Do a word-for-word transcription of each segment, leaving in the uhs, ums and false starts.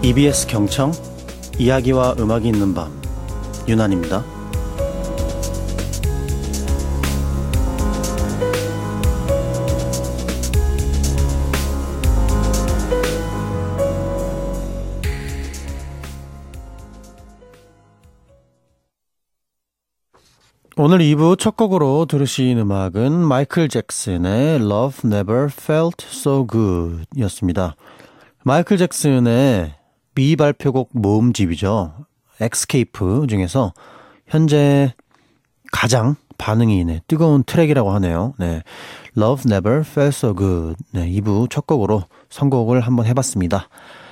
이비에스 경청 이야기와 음악이 있는 밤 유난입니다. 오늘 이 부 첫 곡으로 들으신 음악은 마이클 잭슨의 Love Never Felt So Good 였습니다. 마이클 잭슨의 미발표곡 모음집이죠. 엑스케이프 중에서 현재 가장 반응이 네, 뜨거운 트랙이라고 하네요. 네, Love Never Felt So Good. 네, 이 부 첫 곡으로 선곡을 한번 해봤습니다.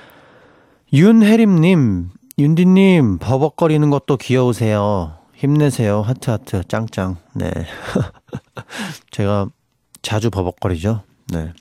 윤혜림님, 윤디님 버벅거리는 것도 귀여우세요. 힘내세요. 하트 하트 짱짱. 네. 제가 자주 버벅거리죠. 네.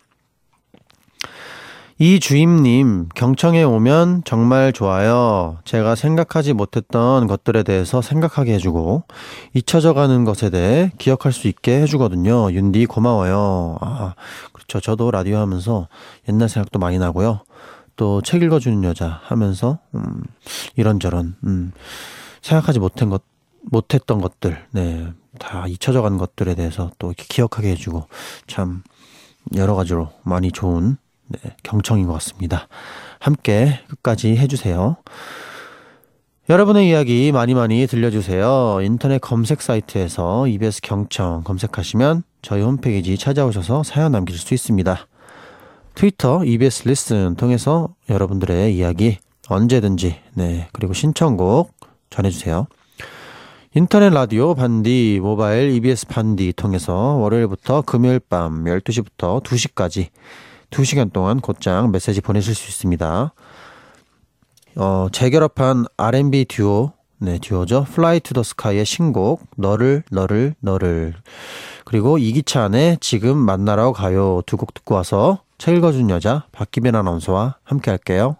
이주임님, 경청에 오면 정말 좋아요. 제가 생각하지 못했던 것들에 대해서 생각하게 해주고 잊혀져가는 것에 대해 기억할 수 있게 해주거든요. 윤디 고마워요. 아, 그렇죠. 저도 라디오 하면서 옛날 생각도 많이 나고요. 또 책 읽어주는 여자 하면서 음, 이런저런 음, 생각하지 못한 것 못했던 것들, 네, 다 잊혀져간 것들에 대해서 또 이렇게 기억하게 해주고 참 여러 가지로 많이 좋은 네, 경청인 것 같습니다. 함께 끝까지 해주세요. 여러분의 이야기 많이 많이 들려주세요. 인터넷 검색 사이트에서 이비에스 경청 검색하시면 저희 홈페이지 찾아오셔서 사연 남길 수 있습니다. 트위터 이비에스 리슨 통해서 여러분들의 이야기 언제든지 네, 그리고 신청곡 전해주세요. 인터넷 라디오 반디 모바일 이비에스 반디 통해서 월요일부터 금요일 밤 열두 시부터 두 시까지 두 시간 동안 곧장 메시지 보내실 수 있습니다. 어, 재결합한 알앤비 듀오, 네, 듀오죠. Fly to the Sky의 신곡 너를 너를 너를 그리고 이기찬의 지금 만나러 가요 두 곡 듣고 와서 책 읽어준 여자 박기빈 아나운서와 함께 할게요.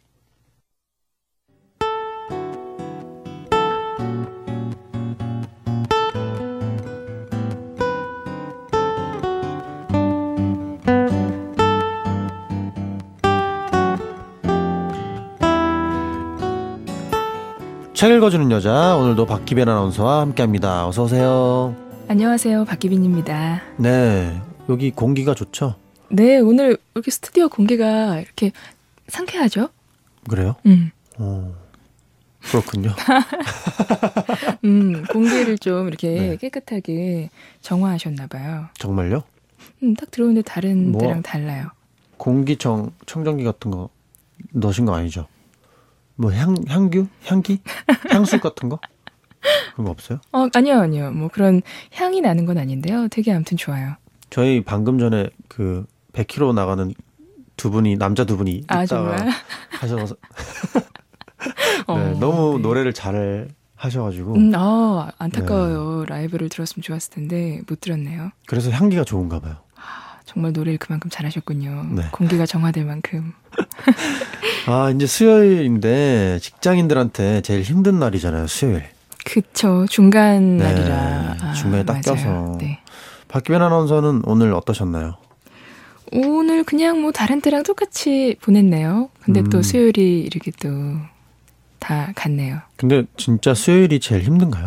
책 읽어주는 여자 오늘도 박기빈 아나운서와 함께합니다. 어서 오세요. 안녕하세요. 박기빈입니다. 네, 여기 공기가 좋죠? 네, 오늘 이렇게 스튜디오 공기가 이렇게 상쾌하죠? 그래요? 음. 어, 그렇군요. 음, 공기를 좀 이렇게 네. 깨끗하게 정화하셨나 봐요. 정말요? 음, 딱 들어오는데 다른 뭐, 데랑 달라요. 공기청 청정기 같은 거 넣으신 거 아니죠? 뭐 향, 향규? 향기? 향수 같은 거? 그런 거 없어요? 어, 아니요, 아니요. 뭐 그런 향이 나는 건 아닌데요. 되게 아무튼 좋아요. 저희 방금 전에 그 백 킬로미터 나가는 두 분이, 남자 두 분이 아, 있다가 정말? 하셔서 네, 어, 너무 네. 노래를 잘 하셔가지고 음, 아, 안타까워요. 네. 라이브를 들었으면 좋았을 텐데 못 들었네요. 그래서 향기가 좋은가 봐요. 아, 정말 노래를 그만큼 잘하셨군요. 네. 공기가 정화될 만큼. 아, 이제 수요일인데 직장인들한테 제일 힘든 날이잖아요, 수요일. 그쵸. 중간 네, 날이라. 아, 중간에 딱 맞아요. 껴서. 네. 박기빈 아나운서는 오늘 어떠셨나요? 오늘 그냥 뭐 다른 때랑 똑같이 보냈네요. 근데 음. 또 수요일이 이렇게 또 다 갔네요. 근데 진짜 수요일이 제일 힘든가요?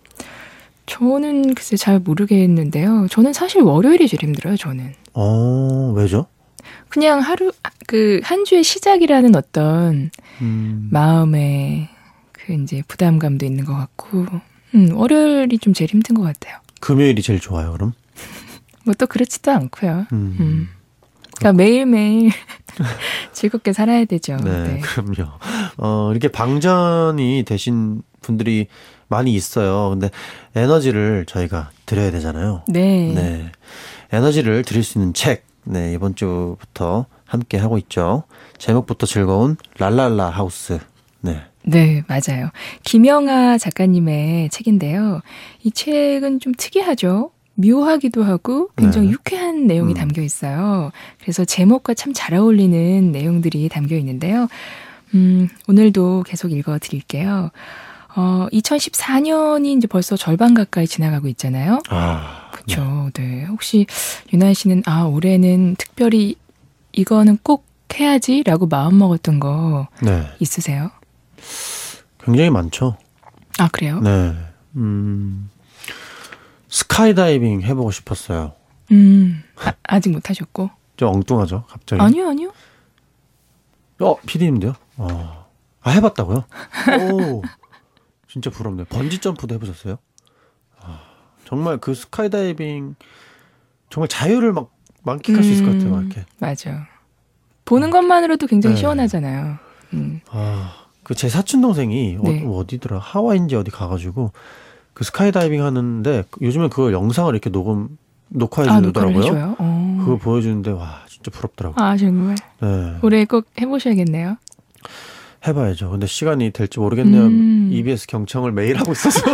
저는 글쎄 잘 모르겠는데요. 저는 사실 월요일이 제일 힘들어요, 저는. 어, 왜죠? 그냥 하루, 그, 한 주의 시작이라는 어떤 음. 마음의 그 이제 부담감도 있는 것 같고, 음, 월요일이 좀 제일 힘든 것 같아요. 금요일이 제일 좋아요, 그럼? 뭐 또 그렇지도 않고요. 음. 음. 그러니까 매일매일 즐겁게 살아야 되죠. 네, 네. 그럼요. 어, 이렇게 방전이 되신 분들이 많이 있어요. 근데 에너지를 저희가 드려야 되잖아요. 네. 네. 에너지를 드릴 수 있는 책. 네, 이번 주부터 함께 하고 있죠. 제목부터 즐거운 랄랄라 하우스. 네. 네, 맞아요. 김영하 작가님의 책인데요. 이 책은 좀 특이하죠. 묘하기도 하고 굉장히 네. 유쾌한 내용이 음. 담겨 있어요. 그래서 제목과 참 잘 어울리는 내용들이 담겨 있는데요. 음, 오늘도 계속 읽어드릴게요. 어, 이천십사 년이 이제 벌써 절반 가까이 지나가고 있잖아요. 아, 그렇죠. 네. 네. 혹시 유나 씨는 아 올해는 특별히 이거는 꼭 해야지라고 마음먹었던 거 네. 있으세요? 굉장히 많죠. 아, 그래요? 네. 음, 스카이다이빙 해보고 싶었어요. 음, 아, 아직 못하셨고? 좀 엉뚱하죠, 갑자기. 아니요, 아니요. 어, 피디님도요? 어. 아, 해봤다고요? 오, 진짜 부럽네요. 번지점프도 해보셨어요? 아, 정말 그 스카이다이빙, 정말 자유를 막 만끽할 수 있을 것 같아요, 막 이렇게. 맞아. 보는 것만으로도 굉장히 네. 시원하잖아요. 음. 아, 그 제 사촌 동생이 네. 어, 어디더라? 하와이인지 어디 가가지고 그 스카이다이빙 하는데 요즘에 그걸 영상을 이렇게 녹음 녹화해 아, 녹화를 주더라고요. 해줘요? 어. 그거 보여주는데 와 진짜 부럽더라고요. 아, 정말. 네. 올해 꼭 해보셔야겠네요. 해봐야죠. 근데 시간이 될지 모르겠네요. 음. 이비에스 경청을 매일 하고 있어서.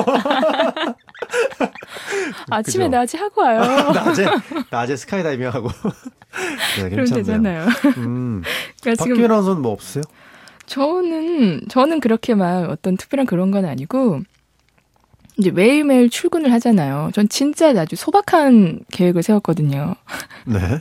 아침에 그죠? 낮에 하고 와요. 낮에 낮에 스카이다이빙 하고. 네, 그럼 괜찮네요. 되잖아요. 음. 그러니까 박기현 지금 아나운서는 뭐 없으세요? 저는 저는 그렇게 막 어떤 특별한 그런 건 아니고 이제 매일매일 출근을 하잖아요. 전 진짜 아주 소박한 계획을 세웠거든요. 네.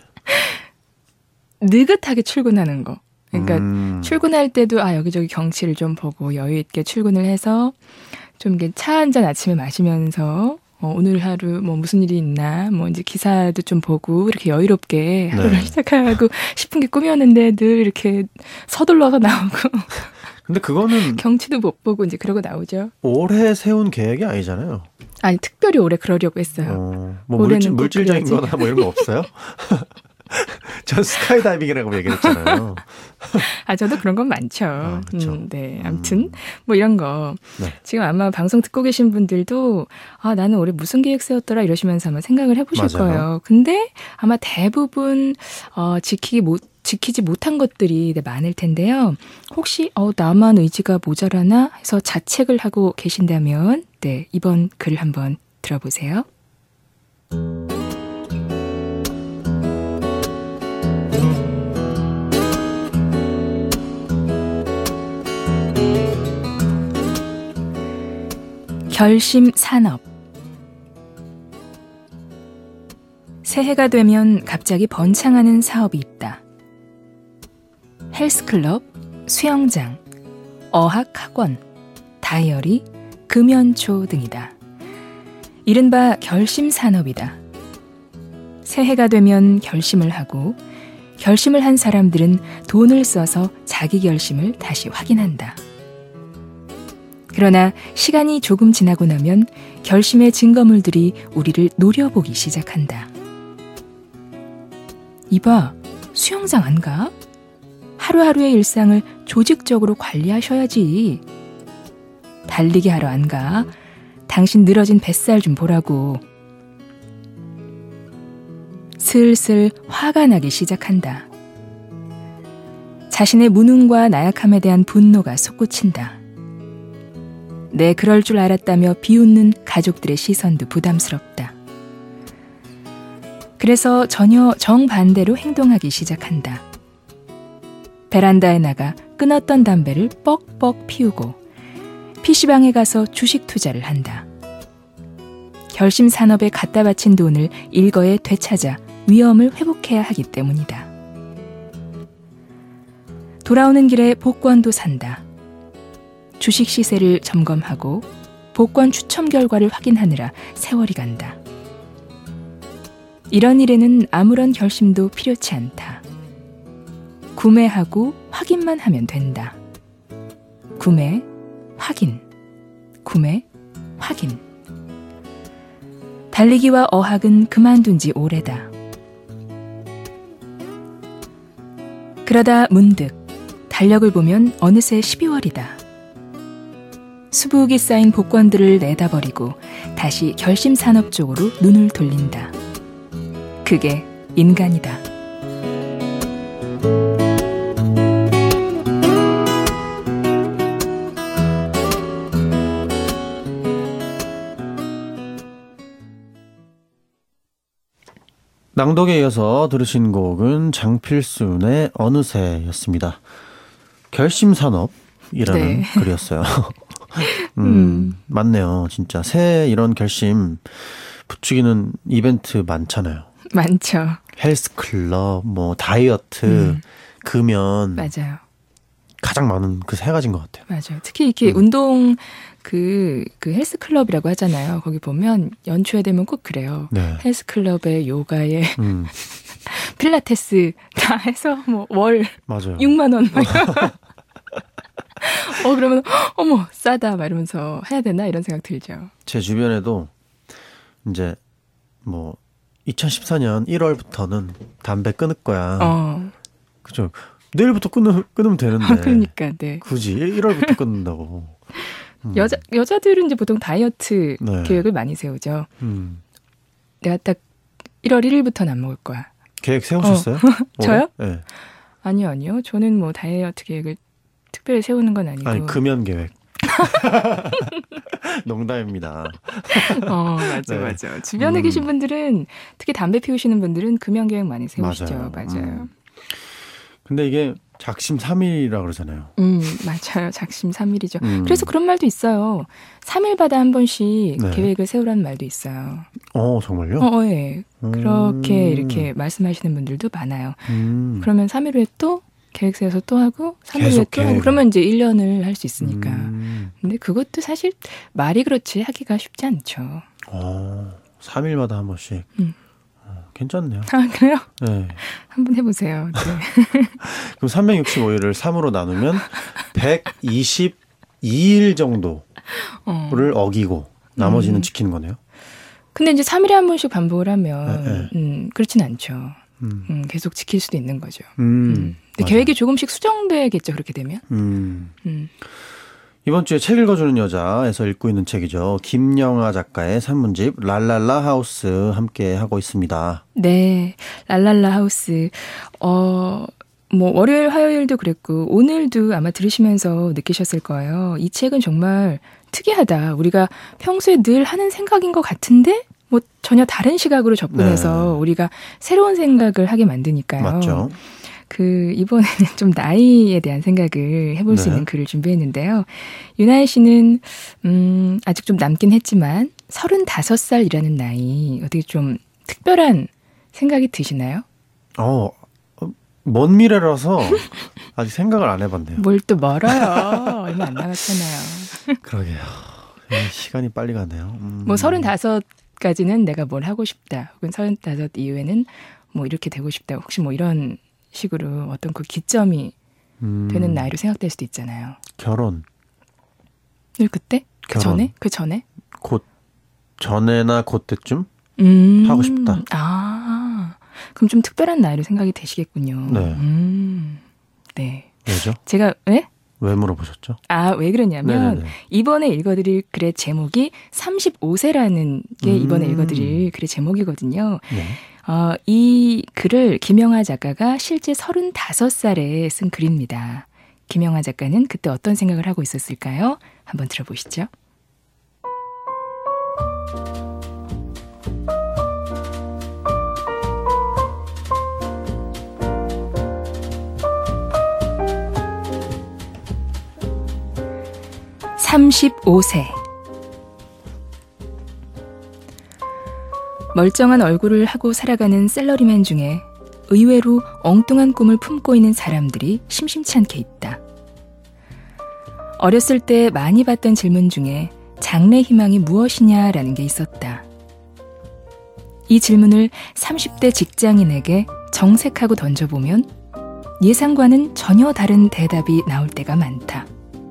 느긋하게 출근하는 거. 그러니까 음. 출근할 때도 아 여기저기 경치를 좀 보고 여유 있게 출근을 해서 좀 차 한 잔 아침에 마시면서 어, 오늘 하루 뭐 무슨 일이 있나 뭐 이제 기사도 좀 보고 이렇게 여유롭게 하루를 네. 시작하고 싶은 게 꿈이었는데 늘 이렇게 서둘러서 나오고 근데 그거는 경치도 못 보고 이제 그러고 나오죠. 올해 세운 계획이 아니잖아요. 아니 특별히 올해 그러려고 했어요. 어, 뭐 올해는 물질, 꼭 물질적인 그래야지. 거나 뭐 이런 거 없어요? 전 스카이다이빙이라고 얘기를 했잖아요. 아 저도 그런 건 많죠. 아, 그쵸. 음, 네, 아무튼 뭐 이런 거 네. 지금 아마 방송 듣고 계신 분들도 아 나는 올해 무슨 계획 세웠더라 이러시면서 아마 생각을 해보실 맞아요. 거예요. 근데 아마 대부분 어, 지키기 못 지키지 못한 것들이 네, 많을 텐데요. 혹시 어, 나만 의지가 모자라나 해서 자책을 하고 계신다면 네 이번 글 한번 들어보세요. 결심 산업. 새해가 되면 갑자기 번창하는 사업이 있다. 헬스클럽, 수영장, 어학학원, 다이어리, 금연초 등이다. 이른바 결심 산업이다. 새해가 되면 결심을 하고 결심을 한 사람들은 돈을 써서 자기 결심을 다시 확인한다. 그러나 시간이 조금 지나고 나면 결심의 증거물들이 우리를 노려보기 시작한다. 이봐, 수영장 안 가? 하루하루의 일상을 조직적으로 관리하셔야지. 달리기 하러 안 가? 당신 늘어진 뱃살 좀 보라고. 슬슬 화가 나기 시작한다. 자신의 무능과 나약함에 대한 분노가 솟구친다. 내 그럴 줄 알았다며 비웃는 가족들의 시선도 부담스럽다. 그래서 전혀 정반대로 행동하기 시작한다. 베란다에 나가 끊었던 담배를 뻑뻑 피우고 피시방에 가서 주식 투자를 한다. 결심 산업에 갖다 바친 돈을 일거에 되찾아 위험을 회복해야 하기 때문이다. 돌아오는 길에 복권도 산다. 주식 시세를 점검하고 복권 추첨 결과를 확인하느라 세월이 간다. 이런 일에는 아무런 결심도 필요치 않다. 구매하고 확인만 하면 된다. 구매, 확인, 구매, 확인. 달리기와 어학은 그만둔 지 오래다. 그러다 문득 달력을 보면 어느새 십이월이다. 수북이 쌓인 복권들을 내다버리고 다시 결심산업 쪽으로 눈을 돌린다. 그게 인간이다. 낭독에 이어서 들으신 곡은 장필순의 어느새였습니다. 결심산업이라는 네. 글이었어요. 음, 음. 맞네요. 진짜 새해 이런 결심 부추기는 이벤트 많잖아요. 많죠. 헬스클럽, 뭐 다이어트, 음. 금연 맞아요. 가장 많은 그 세 가지인 것 같아요. 맞아요. 특히 이렇게 음. 운동 그, 그 헬스클럽이라고 하잖아요. 거기 보면 연초에 되면 꼭 그래요. 네. 헬스클럽에 요가에 음, 필라테스 다 해서 뭐 월 맞아요. 육만 원. 막 어 그러면 어머 싸다 막 이러면서 해야 되나 이런 생각 들죠. 제 주변에도 이제 뭐 이천십사 년 일월부터는 담배 끊을 거야. 어. 그죠? 내일부터 끊으, 끊으면 되는데. 아, 그러니까 네. 굳이 일월부터 끊는다고. 음. 여자 여자들은 이제 보통 다이어트 네. 계획을 많이 세우죠. 음. 내가 딱 일월 일일부터는 안 먹을 거야. 계획 세우셨어요? 저요? 네. 아니요, 아니요. 저는 뭐 다이어트 계획을 특별히 세우는 건 아니고. 아니 금연 계획. 농담입니다. 어, 맞아, 네. 맞아. 주변에 음. 계신 분들은 특히 담배 피우시는 분들은 금연 계획 많이 세우시죠. 맞아요. 맞아요. 음. 근데 이게 작심삼일이라 그러잖아요. 음, 맞아요. 작심삼일이죠. 음. 그래서 그런 말도 있어요. 삼 일마다 한 번씩 네. 계획을 세우라는 말도 있어요. 어 정말요? 어, 어, 예. 그렇게 음. 이렇게 말씀하시는 분들도 많아요. 음. 그러면 삼 일 후에 또 계획 세워서 또 하고 삼 일 후에 계속 또 하고 계획을. 그러면 이제 일 년을 할 수 있으니까. 음. 근데 그것도 사실 말이 그렇지 하기가 쉽지 않죠. 어, 삼 일마다 한 번씩. 음. 어, 괜찮네요. 아, 그래요? 네. 한번 해보세요. 네. 그럼 삼백육십오 일을 삼으로 나누면 백이십이 일 정도를 어. 어기고 나머지는 음. 지키는 거네요. 근데 이제 삼 일에 한 번씩 반복을 하면 네, 네. 음, 그렇진 않죠. 음. 음, 계속 지킬 수도 있는 거죠. 음. 음. 근데 맞아요. 계획이 조금씩 수정되겠죠. 그렇게 되면. 음. 음. 이번 주에 책 읽어주는 여자에서 읽고 있는 책이죠. 김영하 작가의 산문집 랄랄라 하우스 함께 하고 있습니다. 네, 랄랄라 하우스. 어, 뭐 월요일, 화요일도 그랬고 오늘도 아마 들으시면서 느끼셨을 거예요. 이 책은 정말 특이하다. 우리가 평소에 늘 하는 생각인 것 같은데 뭐 전혀 다른 시각으로 접근해서 네. 우리가 새로운 생각을 하게 만드니까요. 맞죠? 그 이번에는 좀 나이에 대한 생각을 해볼 수 네. 있는 글을 준비했는데요. 유나희 씨는 음, 아직 좀 남긴 했지만 서른다섯 살이라는 나이 어떻게 좀 특별한 생각이 드시나요? 어, 어, 먼 미래라서 아직 생각을 안 해봤네요. 뭘 또 멀어요. 얼마 안 남았잖아요. 그러게요. 예, 시간이 빨리 가네요. 음. 뭐 서른다섯까지는 내가 뭘 하고 싶다. 혹은 서른다섯 이후에는 뭐 이렇게 되고 싶다. 혹시 뭐 이런 식으로 어떤 그 기점이 음. 되는 나이로 생각될 수도 있잖아요. 결혼. 늘 그때? 그 결혼. 전에? 그 전에? 곧 전에나 그때쯤 음. 하고 싶다. 아, 그럼 좀 특별한 나이로 생각이 되시겠군요. 네. 음. 네. 왜죠? 제가, 왜? 왜 물어보셨죠? 아, 왜 그러냐면, 네네네. 이번에 읽어드릴 글의 제목이 삼십오 세라는 게 음. 이번에 읽어드릴 글의 제목이거든요. 네. 어, 이 글을 김영하 작가가 실제 서른다섯 살에 쓴 글입니다. 김영하 작가는 그때 어떤 생각을 하고 있었을까요? 한번 들어보시죠. 삼십오 세. 멀쩡한 얼굴을 하고 살아가는 셀러리맨 중에 의외로 엉뚱한 꿈을 품고 있는 사람들이 심심치 않게 있다. 어렸을 때 많이 받던 질문 중에 장래 희망이 무엇이냐라는 게 있었다. 이 질문을 삼십 대 직장인에게 정색하고 던져보면 예상과는 전혀 다른 대답이 나올 때가 많다.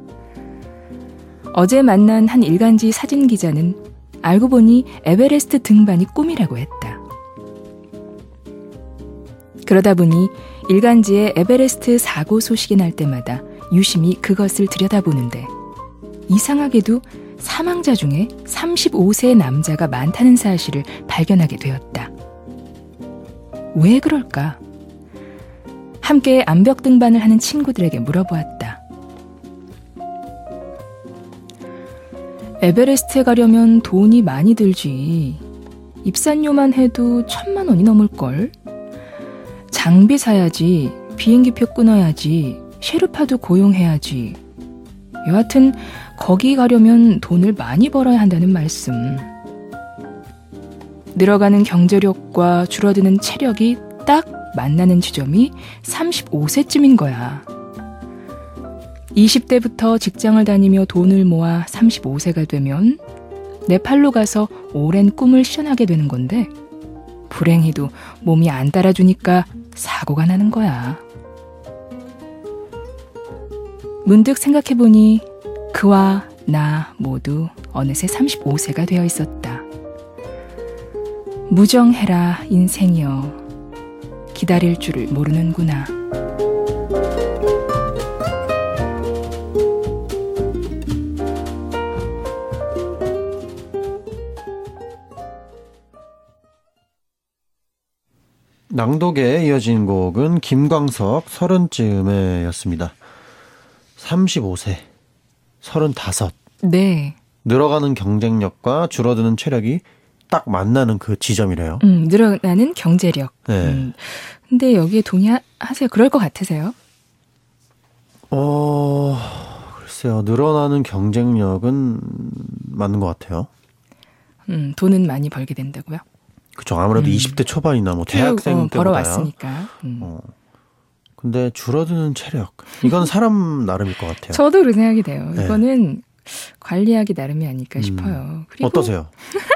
어제 만난 한 일간지 사진 기자는 알고 보니 에베레스트 등반이 꿈이라고 했다. 그러다 보니 일간지에 에베레스트 사고 소식이 날 때마다 유심히 그것을 들여다보는데 이상하게도 사망자 중에 삼십오 세의 남자가 많다는 사실을 발견하게 되었다. 왜 그럴까? 함께 암벽 등반을 하는 친구들에게 물어보았다. 에베레스트에 가려면 돈이 많이 들지. 입산료만 해도 천만 원이 넘을걸. 장비 사야지, 비행기표 끊어야지, 셰르파도 고용해야지. 여하튼 거기 가려면 돈을 많이 벌어야 한다는 말씀. 늘어가는 경제력과 줄어드는 체력이 딱 만나는 지점이 서른다섯 세쯤인 거야. 이십 대부터 직장을 다니며 돈을 모아 서른다섯 세가 되면 네팔로 가서 오랜 꿈을 실현하게 되는 건데 불행히도 몸이 안 따라주니까 사고가 나는 거야. 문득 생각해보니 그와 나 모두 어느새 서른다섯 세가 되어 있었다. 무정해라 인생이여. 기다릴 줄을 모르는구나. 낭독에 이어진 곡은 김광석 서른쯤에 였습니다. 서른다섯 세, 서른다섯. 네. 늘어가는 경쟁력과 줄어드는 체력이 딱 만나는 그 지점이래요. 음, 늘어나는 경제력. 네. 음. 근데 여기에 동의하세요? 그럴 것 같으세요? 어, 글쎄요. 늘어나는 경쟁력은 맞는 것 같아요. 음, 돈은 많이 벌게 된다고요? 그렇죠. 아무래도 음. 이십 대 초반이나 뭐 대학생 어, 때보다야. 벌어왔으니까. 음. 어. 근데 줄어드는 체력. 이건 사람 나름일 것 같아요. 저도 그런 생각이 돼요. 네. 이거는 관리하기 나름이 아닐까 음. 싶어요. 그리고 어떠세요?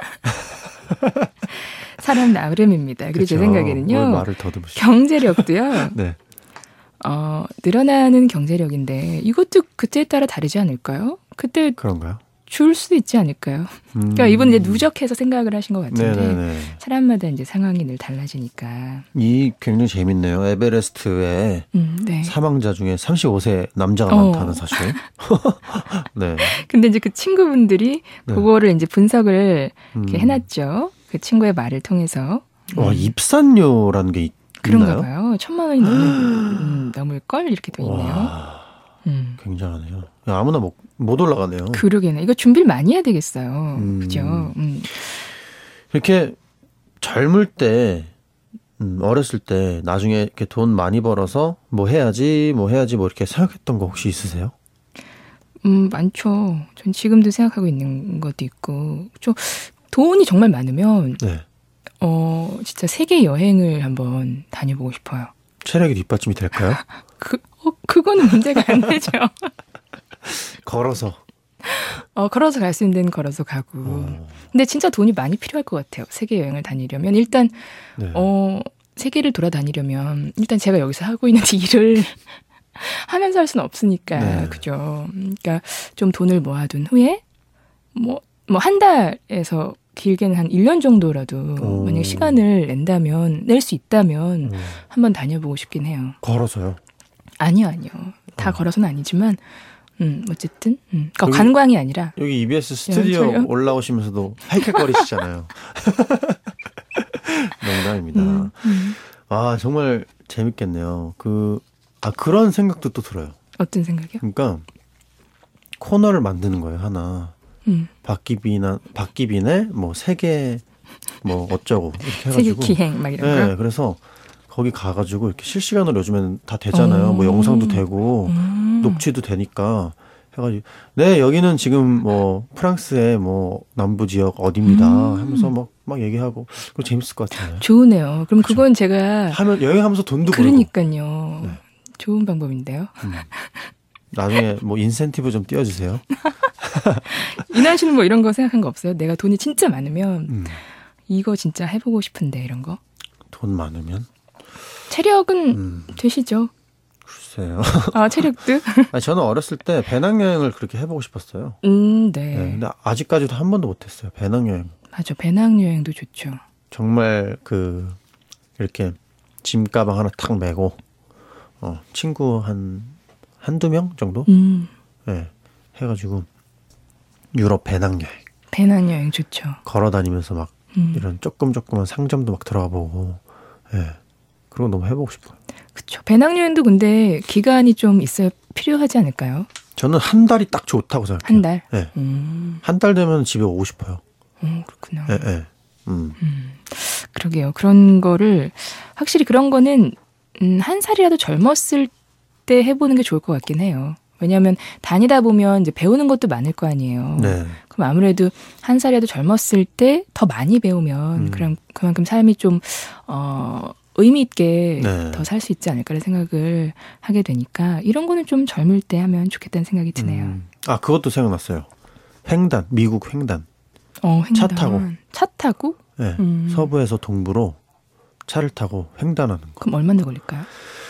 사람 나름입니다. 그리고 제 그쵸. 생각에는요. 뭘 말을 더듬으시죠. 경제력도요. 네. 어, 늘어나는 경제력인데 이것도 그때에 따라 다르지 않을까요? 그때 그런가요? 줄 수도 있지 않을까요? 음. 그러니까 이분 이제 누적해서 생각을 하신 것 같은데 네네네. 사람마다 이제 상황이 늘 달라지니까. 이 굉장히 재밌네요. 에베레스트에 음, 네. 사망자 중에 서른다섯 세 남자가 어. 많다는 사실. 네. 근데 이제 그 친구분들이 네. 그거를 이제 분석을 이렇게 음. 해놨죠. 그 친구의 말을 통해서. 와, 음, 입산료라는 게 있, 그런가 있나요? 봐요. 천만 원이 넘을, 음, 넘을 걸 이렇게 돼 있네요. 와, 음. 굉장하네요. 야, 아무나 못, 못 올라가네요. 그러게네. 이거 준비를 많이 해야 되겠어요. 음. 그죠? 음. 이렇게 젊을 때, 음, 어렸을 때 나중에 이렇게 돈 많이 벌어서 뭐 해야지, 뭐 해야지 뭐 이렇게 생각했던 거 혹시 있으세요? 음, 많죠. 전 지금도 생각하고 있는 것도 있고. 좀 돈이 정말 많으면 네. 어, 진짜 세계 여행을 한번 다녀보고 싶어요. 체력이 뒷받침이 될까요? 그, 어, 그거는 문제가 안 되죠. 걸어서. 어, 걸어서 갈 수 있는 데는 걸어서 가고. 어. 근데 진짜 돈이 많이 필요할 것 같아요. 세계 여행을 다니려면. 일단, 네. 어, 세계를 돌아다니려면, 일단 제가 여기서 하고 있는 일을 하면서 할 수는 없으니까. 네. 그죠. 그러니까 좀 돈을 모아둔 후에, 뭐, 뭐, 한 달에서 길게는 한 일 년 정도라도 오. 만약에 시간을 낸다면, 낼 수 있다면 음. 한번 다녀보고 싶긴 해요. 걸어서요. 아니요, 아니요. 다 어. 걸어서는 아니지만, 음, 어쨌든, 음. 그러니까 여기- 관광이 아니라, 여기 이비에스 스튜디오 연설요? 올라오시면서도 헥헥거리시잖아요. 농담입니다. 음, 음. 아, 정말 재밌겠네요. 그, 아, 그런 생각도 또 들어요. 어떤 생각이요? 그러니까, 코너를 만드는 거예요, 하나. 음. 박기빈나, 박기빈의 뭐, 세계, 뭐, 어쩌고, 이렇게 세계 해가지고. 기행, 막 이런 거. 네, 그래서 거기 가가지고 이렇게 실시간으로 요즘에는 다 되잖아요. 오. 뭐, 영상도 되고, 음. 녹취도 되니까. 해가지고, 네, 여기는 지금 뭐, 프랑스의 뭐, 남부 지역 어디입니다. 음. 하면서 막, 막 얘기하고, 그거 재밌을 것 같아요. 좋으네요. 그럼 그쵸. 그건 제가 하면, 여행하면서 돈도 벌고. 그러니까요. 네. 좋은 방법인데요. 음. 나중에 뭐, 인센티브 좀 띄워주세요. 이난 씨는 뭐 이런 거 생각한 거 없어요? 내가 돈이 진짜 많으면 음. 이거 진짜 해보고 싶은데 이런 거. 돈 많으면? 체력은 음, 되시죠? 글쎄요. 아, 체력도? 아니, 저는 어렸을 때 배낭여행을 그렇게 해보고 싶었어요. 음, 네. 네, 근데 아직까지도 한 번도 못했어요. 배낭여행. 맞아. 배낭여행도 좋죠. 정말 그 이렇게 짐 가방 하나 탁 메고 어, 친구 한 한두 명 정도 음, 네, 해가지고 유럽 배낭여행 배낭여행 좋죠. 걸어 다니면서 막 음, 이런 조금 조그만 상점도 막 들어가 보고 예. 그런 거 너무 해보고 싶어요. 그쵸. 배낭여행도 근데 기간이 좀 있어야 필요하지 않을까요? 저는 한 달이 딱 좋다고 생각해요. 한 달? 네. 음, 한 달 되면 집에 오고 싶어요. 음 그렇구나. 예, 예. 음. 음, 그러게요. 그런 거를 확실히 그런 거는 음, 한 살이라도 젊었을 때 해보는 게 좋을 것 같긴 해요. 왜냐하면 다니다 보면 이제 배우는 것도 많을 거 아니에요. 네. 그럼 아무래도 한 살이라도 젊었을 때 더 많이 배우면 음. 그럼 그만큼 삶이 좀 어, 의미 있게 네. 더 살 수 있지 않을까라는 생각을 하게 되니까 이런 거는 좀 젊을 때 하면 좋겠다는 생각이 드네요. 음. 아, 그것도 생각났어요. 횡단, 미국 횡단. 어, 횡단. 차 타고. 차 타고? 네. 음. 서부에서 동부로 차를 타고 횡단하는 거. 그럼 얼마나 걸릴까요?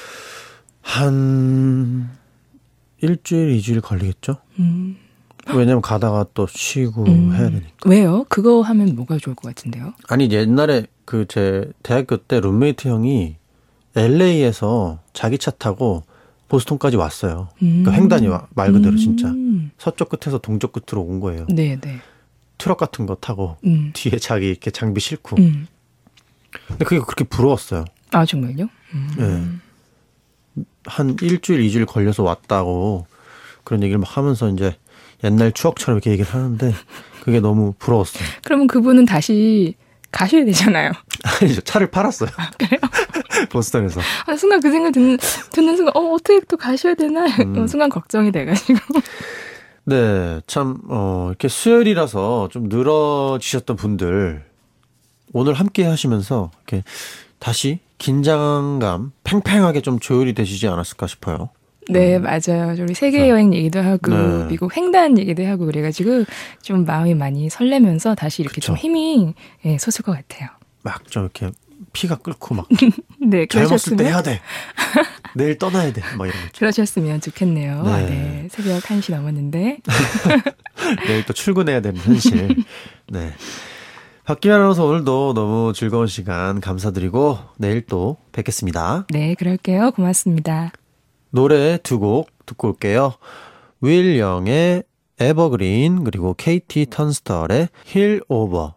한 일주일, 이주일 걸리겠죠? 음. 왜냐면 가다가 또 쉬고 음. 해야 되니까. 왜요? 그거 하면 뭐가 좋을 것 같은데요? 아니, 옛날에 그 제 대학교 때 룸메이트 형이 엘에이에서 자기 차 타고 보스턴까지 왔어요. 음. 그러니까 횡단이 와, 말 그대로 음. 진짜. 서쪽 끝에서 동쪽 끝으로 온 거예요. 네, 네. 트럭 같은 거 타고 음. 뒤에 자기 이렇게 장비 싣고. 음. 근데 그게 그렇게 부러웠어요. 아, 정말요? 음. 네. 한 일주일, 이주일 걸려서 왔다고 그런 얘기를 막 하면서 이제 옛날 추억처럼 이렇게 얘기를 하는데 그게 너무 부러웠어요. 그러면 그분은 다시 가셔야 되잖아요. 아니죠. 차를 팔았어요. 아, 그래요? 보스턴에서. 아, 순간 그 생각 듣는, 듣는 순간, 어, 어떻게 또 가셔야 되나? 음. 순간 걱정이 돼가지고. 네, 참, 어, 이렇게 수요일이라서 좀 늘어지셨던 분들, 오늘 함께 하시면서, 이렇게 다시 긴장감 팽팽하게 좀 조율이 되시지 않았을까 싶어요. 네, 음. 맞아요. 우리 세계여행 얘기도 하고, 네. 미국 횡단 얘기도 하고, 그래가지고, 좀 마음이 많이 설레면서 다시 이렇게 그쵸. 좀 힘이, 예, 솟을 것 같아요. 막 좀 이렇게 피가 끓고 막, 네, 젊었을 때 그러셨으면, 해야 돼. 내일 떠나야 돼. 막 이런 거. 그러셨으면 좋겠네요. 네. 아, 네. 새벽 한 시 넘었는데. 내일 또 출근해야 되는 현실. 네. 박기현 아나운서 오늘도 너무 즐거운 시간 감사드리고, 내일 또 뵙겠습니다. 네, 그럴게요. 고맙습니다. 노래 두 곡 듣고 올게요. 윌 영의 에버그린 그리고 케이티 턴스털의 힐 오버.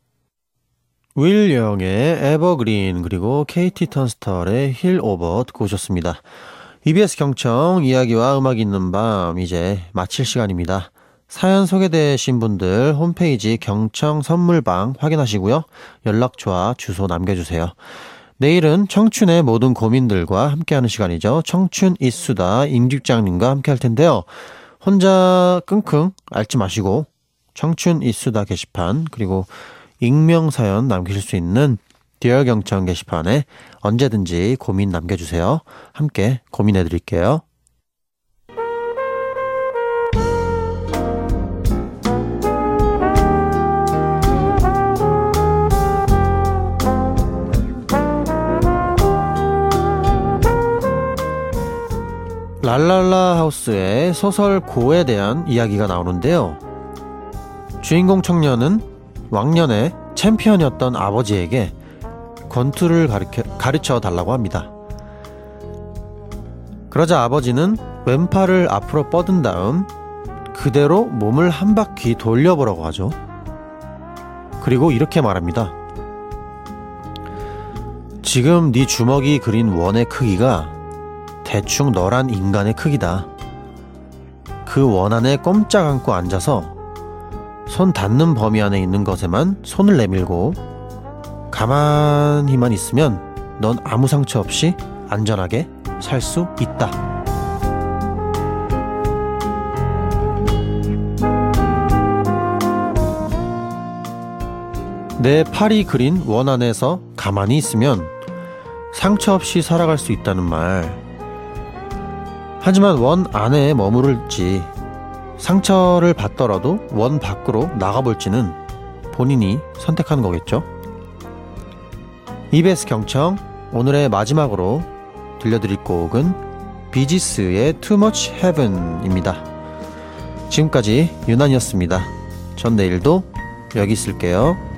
윌 영의 에버그린 그리고 케이티 턴스털의 힐 오버 듣고 오셨습니다. 이비에스 경청 이야기와 음악이 있는 밤 이제 마칠 시간입니다. 사연 소개되신 분들 홈페이지 경청 선물방 확인하시고요. 연락처와 주소 남겨주세요. 내일은 청춘의 모든 고민들과 함께하는 시간이죠. 청춘 이수다 임직장님과 함께 할 텐데요. 혼자 끙끙 앓지 마시고 청춘 이수다 게시판 그리고 익명 사연 남기실 수 있는 디얼 경청 게시판에 언제든지 고민 남겨주세요. 함께 고민해드릴게요. 랄랄라 하우스의 소설 고에 대한 이야기가 나오는데요. 주인공 청년은 왕년에 챔피언이었던 아버지에게 권투를 가르쳐, 가르쳐 달라고 합니다. 그러자 아버지는 왼팔을 앞으로 뻗은 다음 그대로 몸을 한 바퀴 돌려보라고 하죠. 그리고 이렇게 말합니다. 지금 네 주먹이 그린 원의 크기가 대충 너란 인간의 크기다. 그 원 안에 꼼짝 않고 앉아서 손 닿는 범위 안에 있는 것에만 손을 내밀고 가만히만 있으면 넌 아무 상처 없이 안전하게 살 수 있다. 내 팔이 그린 원 안에서 가만히 있으면 상처 없이 살아갈 수 있다는 말. 하지만 원 안에 머무를지 상처를 받더라도 원 밖으로 나가볼지는 본인이 선택하는 거겠죠. 이비에스 경청 오늘의 마지막으로 들려드릴 곡은 비지스의 Too Much Heaven입니다. 지금까지 유난이었습니다. 전 내일도 여기 있을게요.